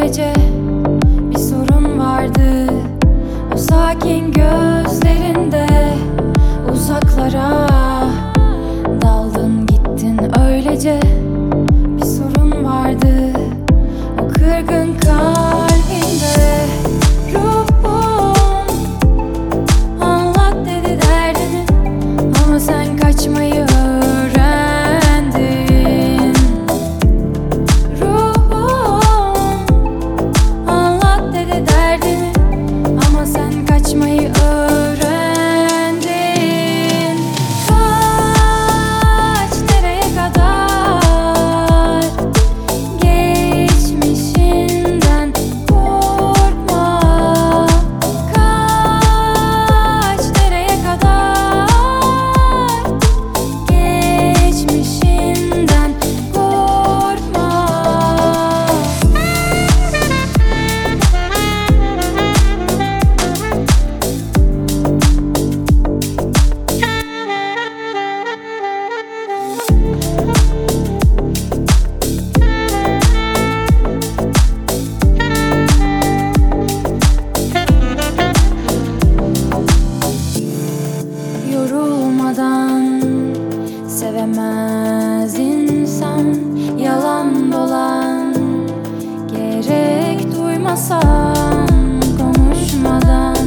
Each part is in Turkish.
gece bir sorun vardı. O sakin gözlerinde uzaklara daldın gittin öylece. Bir sorun vardı o kırgın kalbinde. Ruhum anlat dedi derdini ama sen kaçmayı öğrendin. Ruhum anlat dedi derdini ama sen kaçmayı öğrendin. Kaç nereye kadar, geçmişinden korkma. Kaç nereye kadar, geçmişinden korkma. Yorulmadan sevemez insan, yalan dolan gerek duymasan, konuşmadan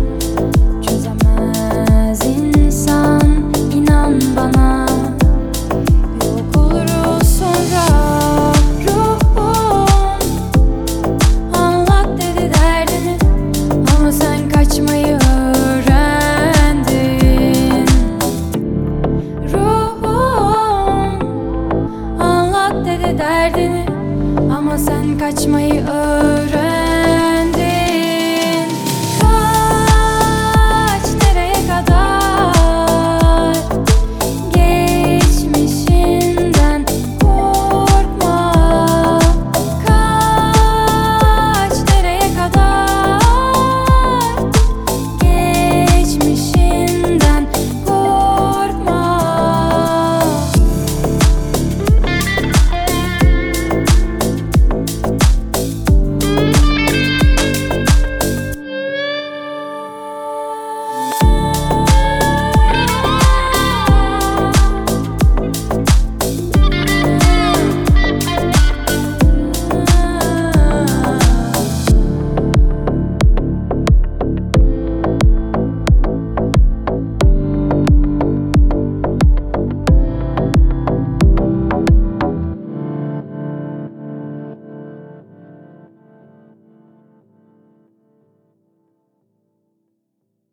çözemez insan, inan bana yok oluruz sonra. Ruhum anlat dedi derdini ama sen kaçmayı öğrendin. Ruhum anlat dedi derdini ama sen kaçmayı öğrendin.